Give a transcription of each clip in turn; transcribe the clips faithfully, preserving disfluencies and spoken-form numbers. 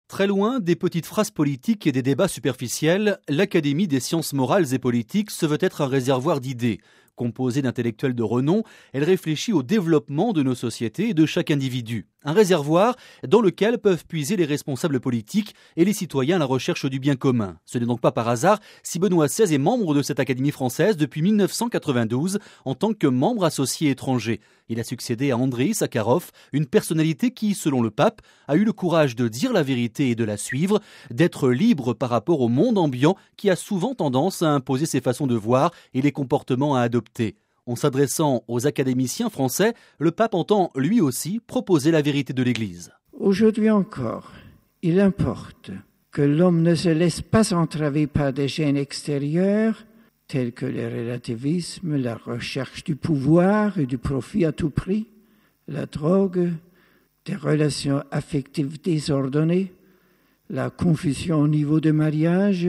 Très loin des petites phrases politiques et des débats superficiels, l'Académie des sciences morales et politiques se veut être un réservoir d'idées. Composée d'intellectuels de renom, elle réfléchit au développement de nos sociétés et de chaque individu. Un réservoir dans lequel peuvent puiser les responsables politiques et les citoyens à la recherche du bien commun. Ce n'est donc pas par hasard si Benoît seize est membre de cette Académie française depuis mille neuf cent quatre-vingt-douze en tant que membre associé étranger. Il a succédé à Andreï Sakharov, une personnalité qui, selon le pape, a eu le courage de dire la vérité et de la suivre, d'être libre par rapport au monde ambiant qui a souvent tendance à imposer ses façons de voir et les comportements à adopter. En s'adressant aux académiciens français, le pape entend lui aussi proposer la vérité de l'Église. Aujourd'hui encore, il importe que l'homme ne se laisse pas entraver par des gènes extérieurs tels que le relativisme, la recherche du pouvoir et du profit à tout prix, la drogue, des relations affectives désordonnées, la confusion au niveau du mariage,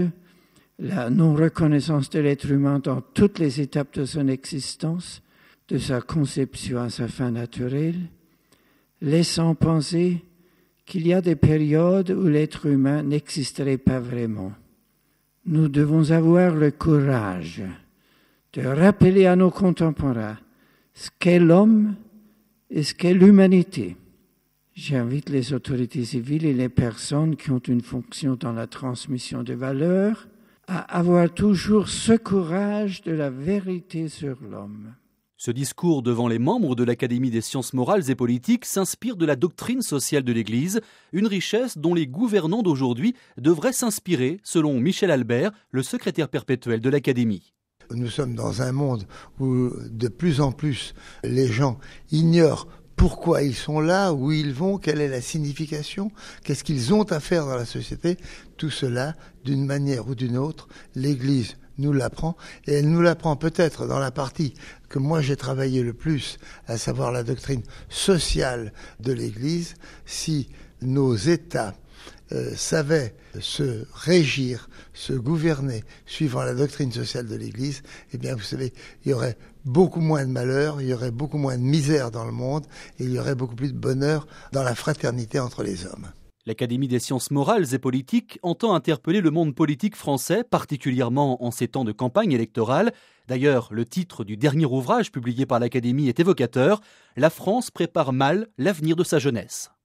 la non-reconnaissance de l'être humain dans toutes les étapes de son existence, de sa conception à sa fin naturelle, laissant penser qu'il y a des périodes où l'être humain n'existerait pas vraiment. Nous devons avoir le courage de rappeler à nos contemporains ce qu'est l'homme et ce qu'est l'humanité. J'invite les autorités civiles et les personnes qui ont une fonction dans la transmission des valeurs à avoir toujours ce courage de la vérité sur l'homme. Ce discours devant les membres de l'Académie des sciences morales et politiques s'inspire de la doctrine sociale de l'Église, une richesse dont les gouvernants d'aujourd'hui devraient s'inspirer, selon Michel Albert, le secrétaire perpétuel de l'Académie. Nous sommes dans un monde où de plus en plus les gens ignorent pourquoi ils sont là, où ils vont, quelle est la signification, qu'est-ce qu'ils ont à faire dans la société. Tout cela, d'une manière ou d'une autre, l'Église nous l'apprend, et elle nous l'apprend peut-être dans la partie que moi j'ai travaillé le plus, à savoir la doctrine sociale de l'Église. Si nos États euh, savaient se régir, se gouverner suivant la doctrine sociale de l'Église, eh bien vous savez, il y aurait beaucoup moins de malheur, il y aurait beaucoup moins de misère dans le monde, et il y aurait beaucoup plus de bonheur dans la fraternité entre les hommes. L'Académie des sciences morales et politiques entend interpeller le monde politique français, particulièrement en ces temps de campagne électorale. D'ailleurs, le titre du dernier ouvrage publié par l'Académie est évocateur. La France prépare mal l'avenir de sa jeunesse.